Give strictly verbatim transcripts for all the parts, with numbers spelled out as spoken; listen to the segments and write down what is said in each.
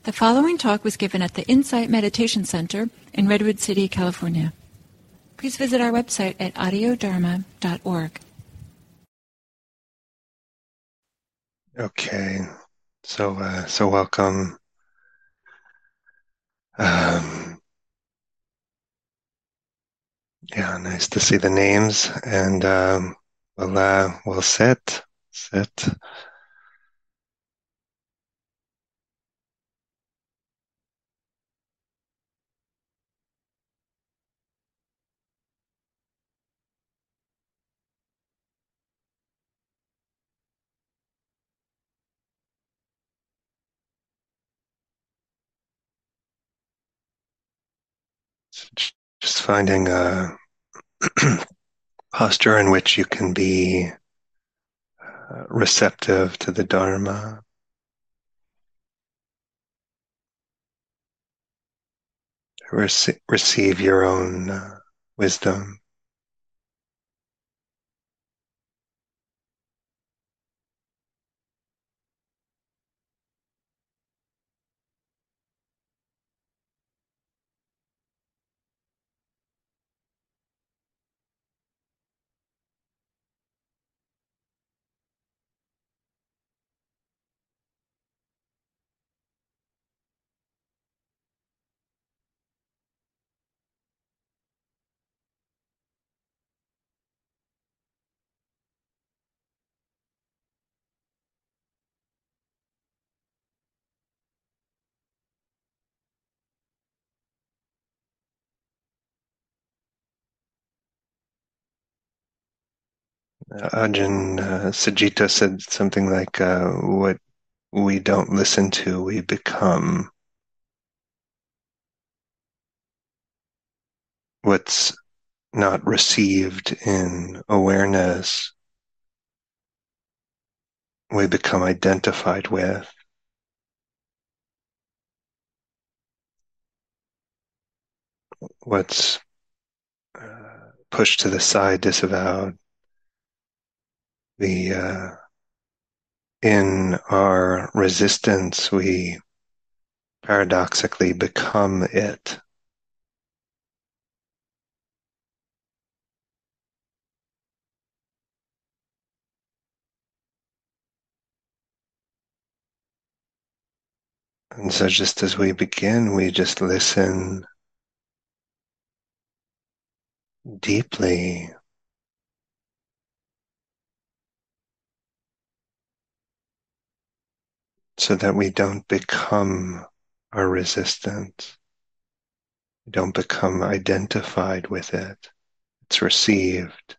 The following talk was given at the Insight Meditation Center in Redwood City, California. Please visit our website at audio dharma dot org. Okay, so uh, so welcome. Um, yeah, nice to see the names, and um, we'll uh, we'll sit, sit. Just finding a posture in which you can be uh, receptive to the Dharma, rece- receive your own uh, wisdom. Uh, Ajahn uh, Sajita said something like, uh, "What we don't listen to, we become. What's not received in awareness, we become identified with. What's uh, pushed to the side, disavowed, the uh, in our resistance, we paradoxically become it." And so just as we begin, we just listen deeply so that we don't become our resistance. We don't become identified with it. It's received.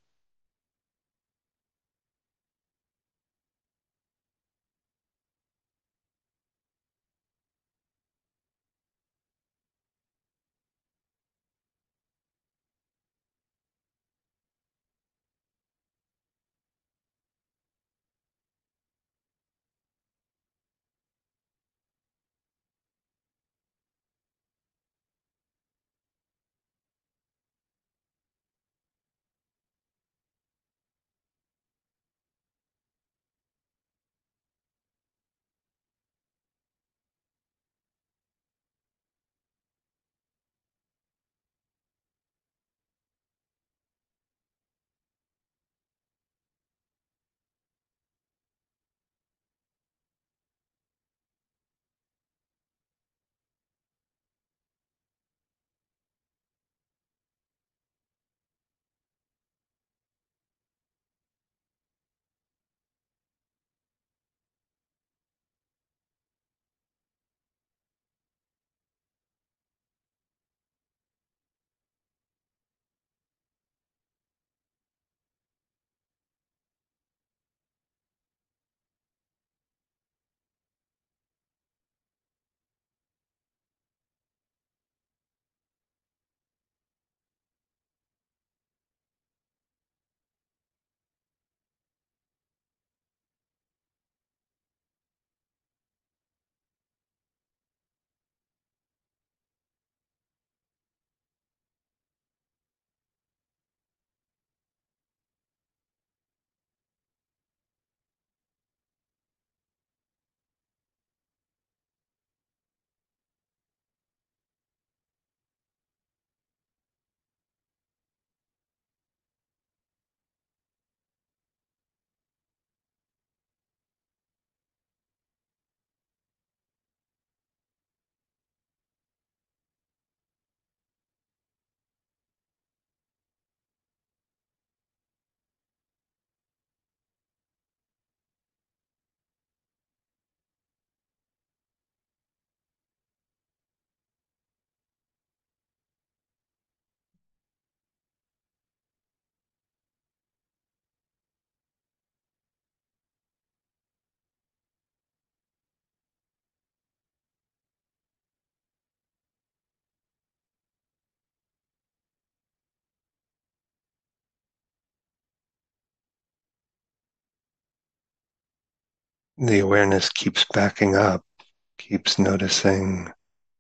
the awareness keeps backing up, keeps noticing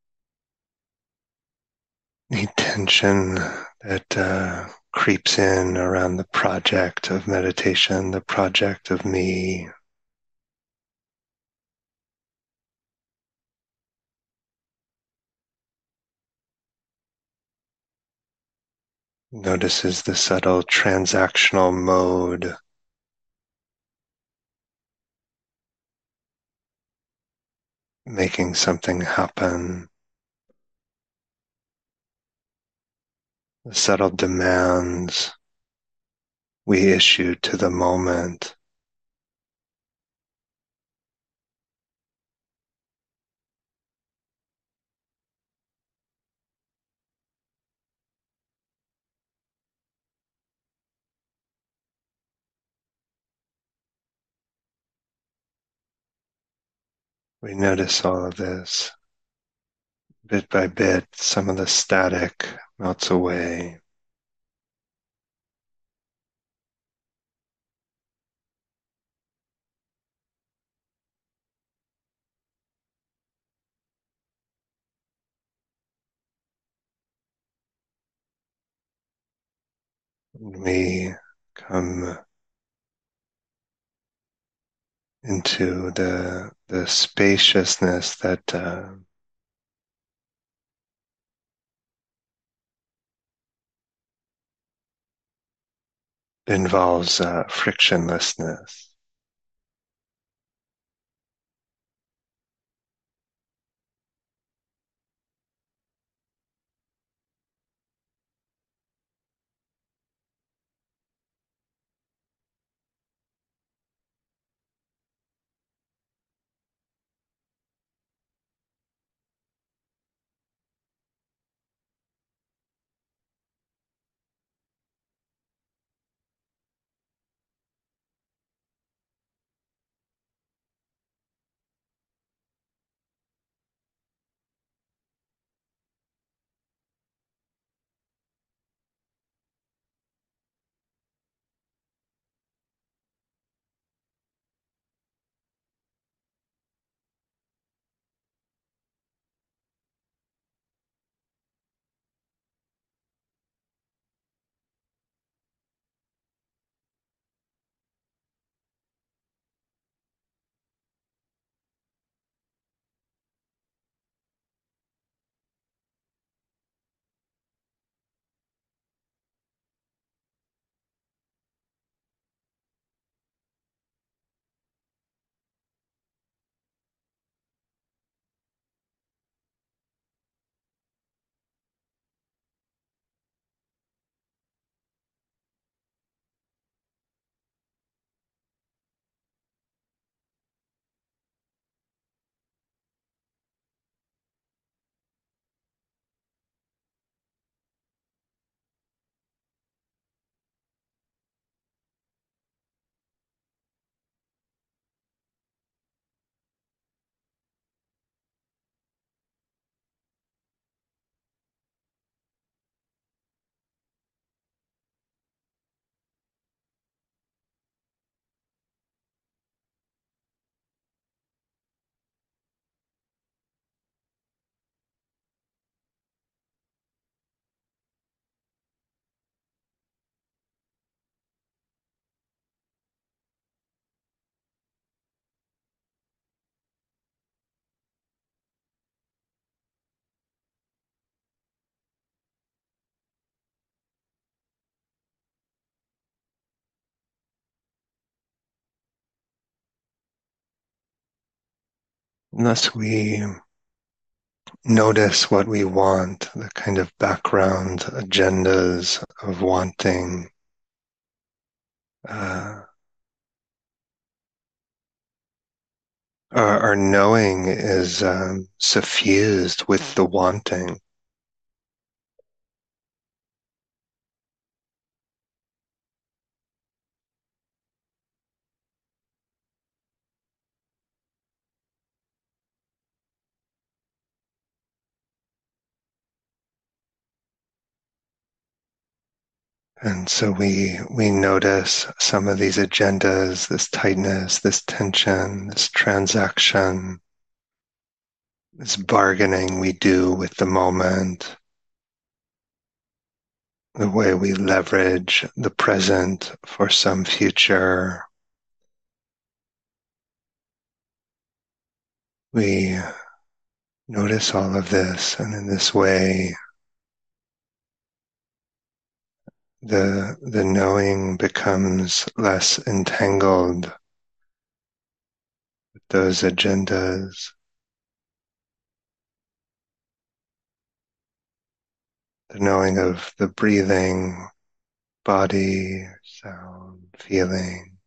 the tension that uh, creeps in around the project of meditation, the project of me. Notices the subtle transactional mode, making something happen, the subtle demands we issue to the moment. We notice all of this. Bit by bit, some of the static melts away. We come into the the spaciousness that uh, involves uh, frictionlessness. Unless we notice what we want, the kind of background agendas of wanting, uh, our, our knowing is um, suffused with the wanting. And so we we notice some of these agendas, this tightness, this tension, this transaction, this bargaining we do with the moment, the way we leverage the present for some future. We notice all of this, and in this way, the the knowing becomes less entangled with those agendas. The knowing of the breathing, body, sound, feeling.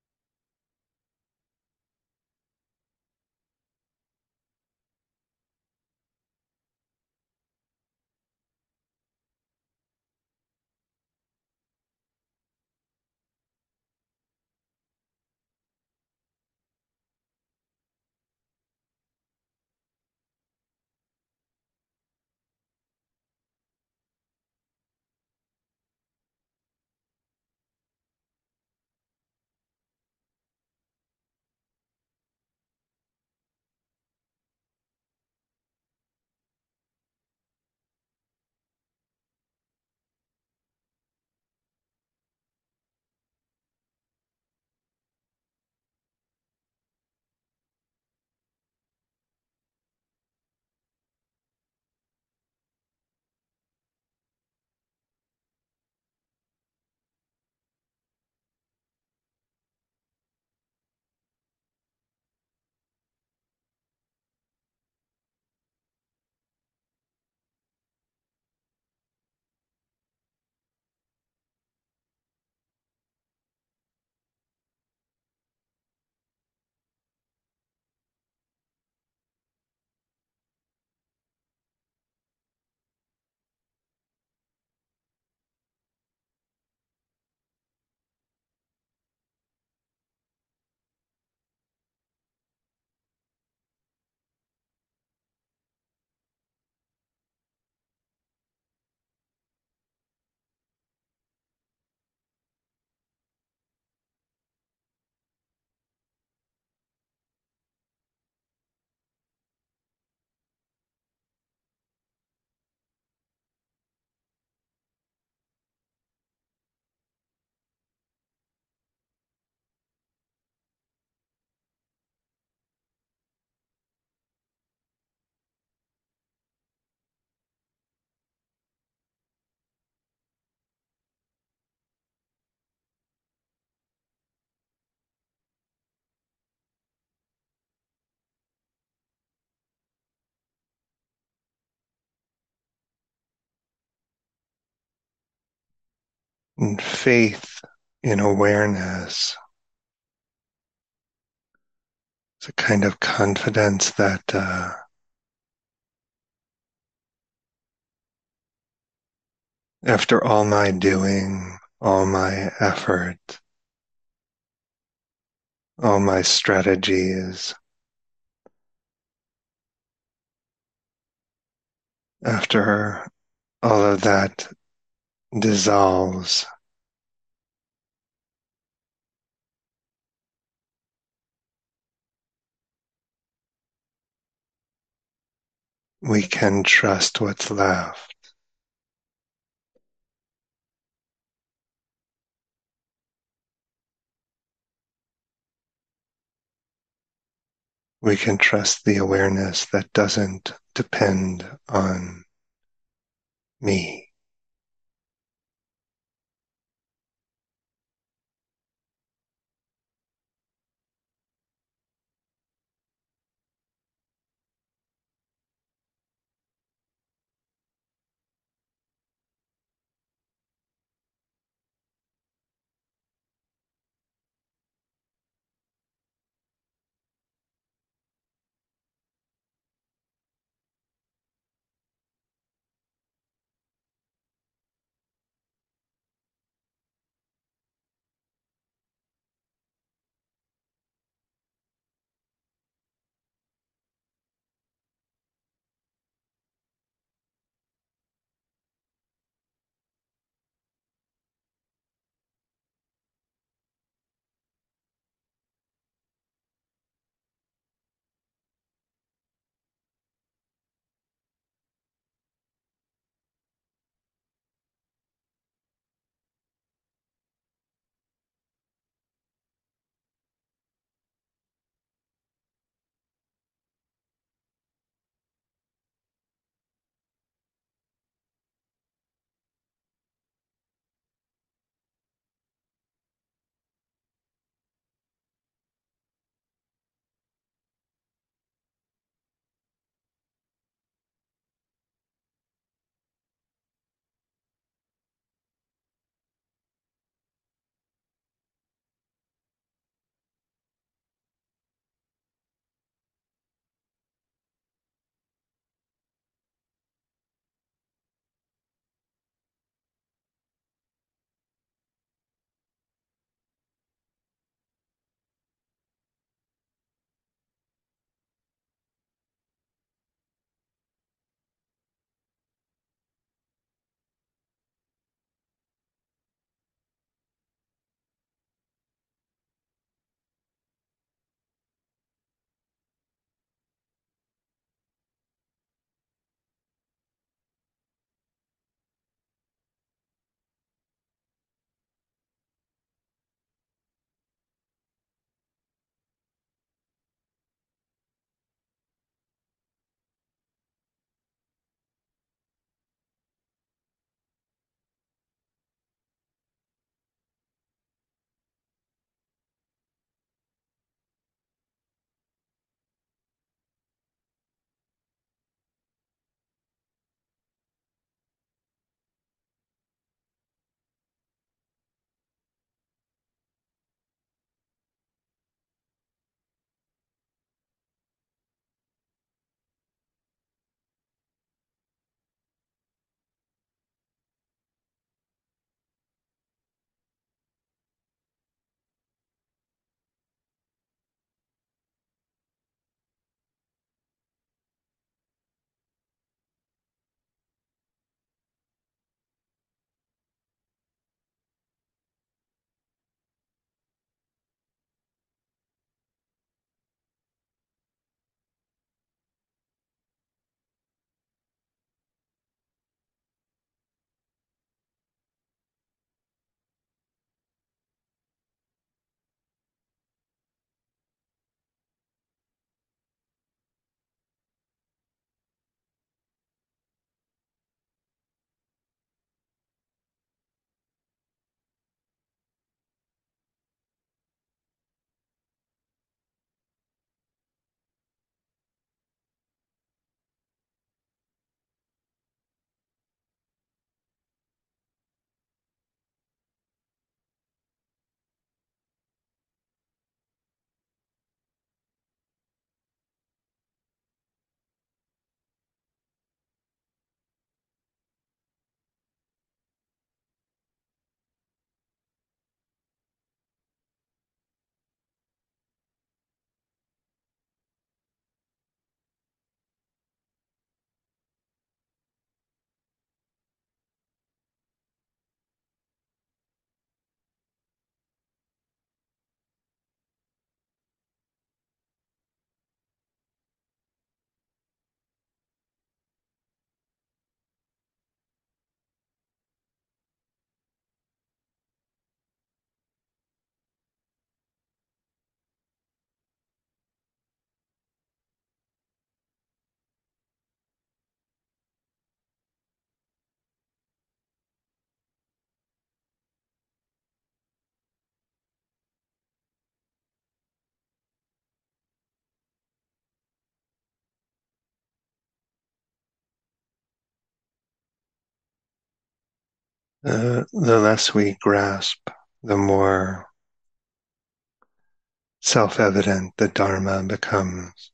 And faith in awareness is a kind of confidence that uh, after all my doing, all my effort, all my strategies, after all of that dissolves, we can trust what's left. We can trust the awareness that doesn't depend on me. Uh, the less we grasp, the more self-evident the Dharma becomes.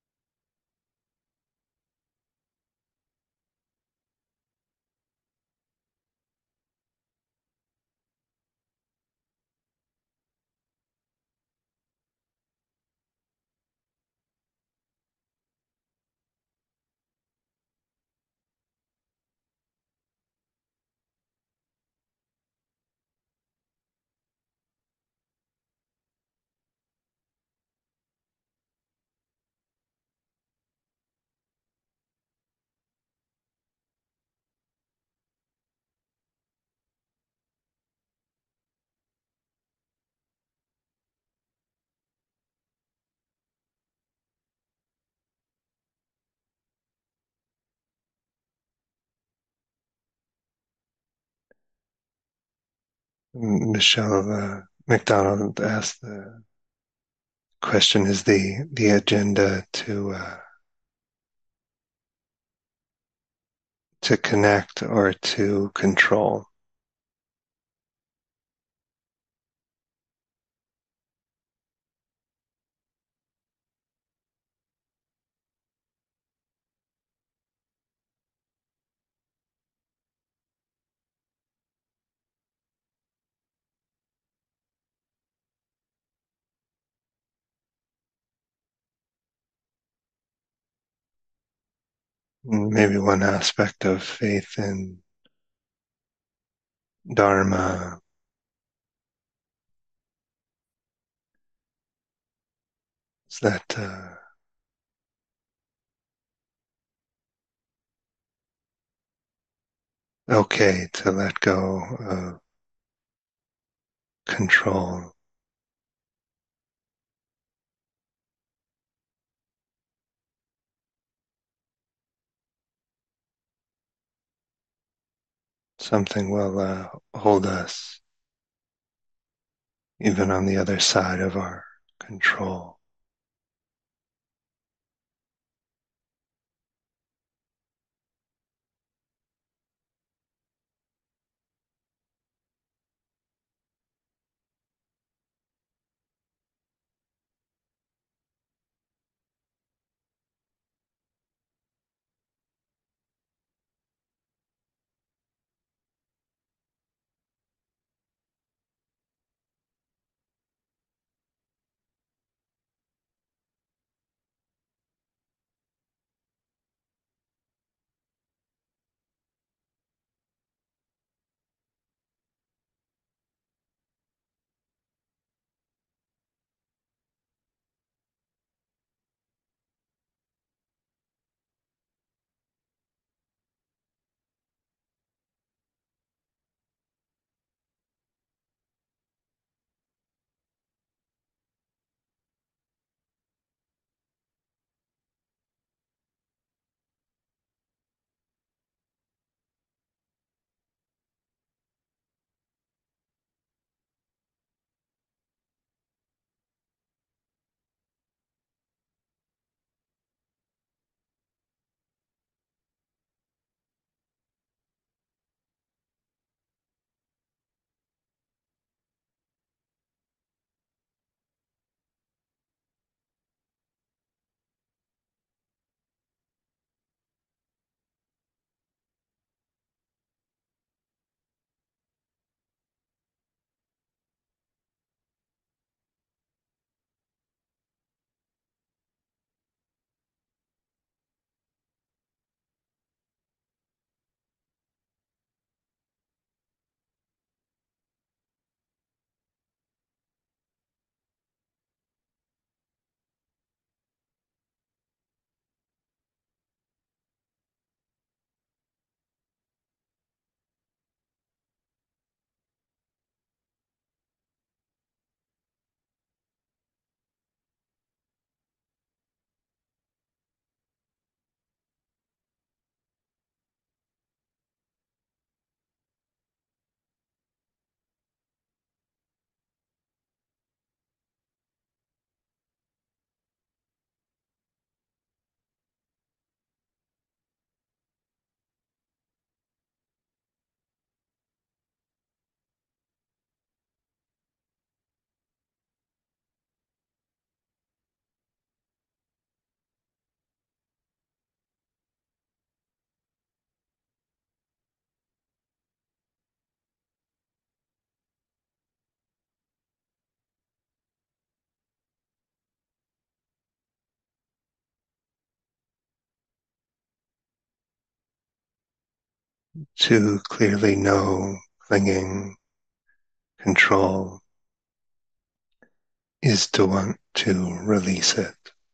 Michelle uh, McDonald asked the question: Is the the agenda to uh, to connect or to control? Maybe one aspect of faith in Dharma is that uh, okay to let go of control. Something will uh, hold us even on the other side of our control. to clearly know clinging, control, is to want to release it.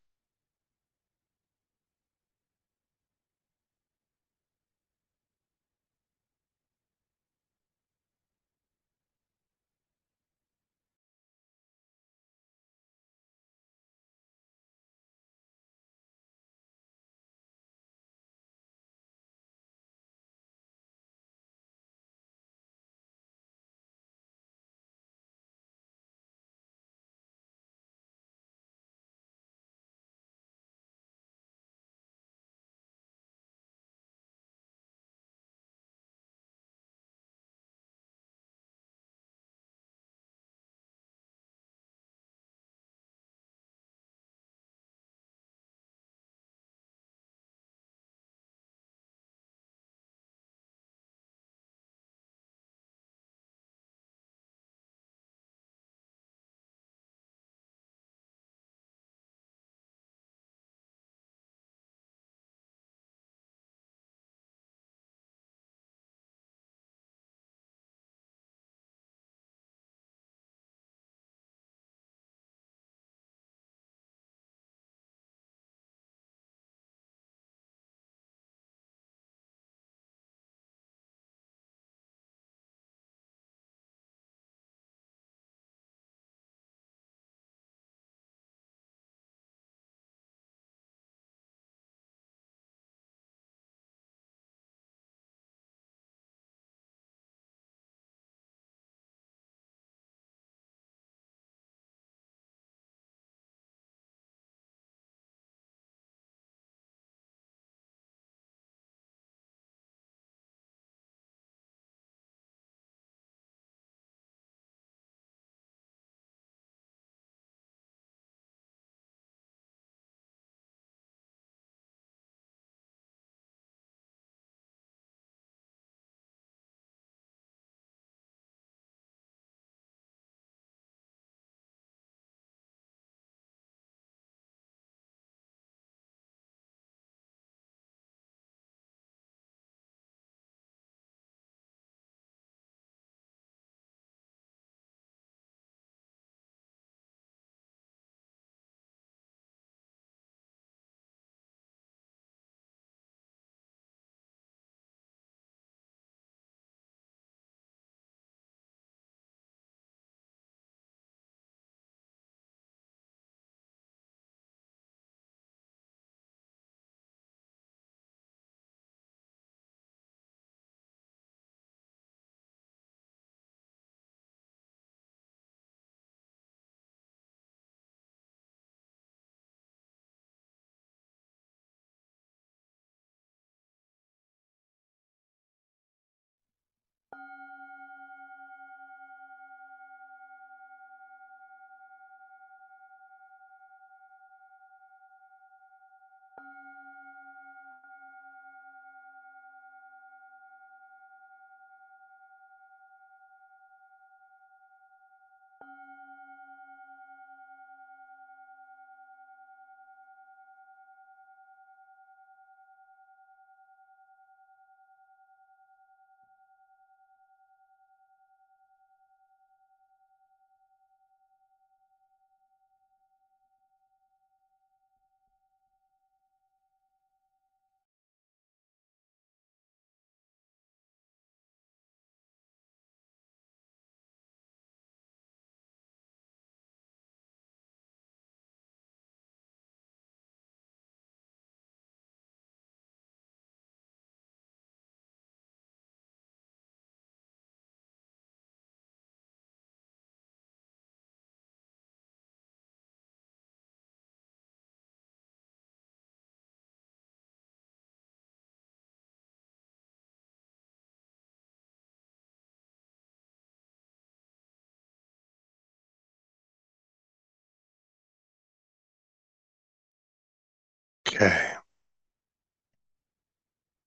Okay,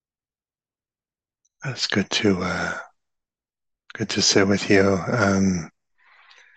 that's good to uh, good to sit with you. Um,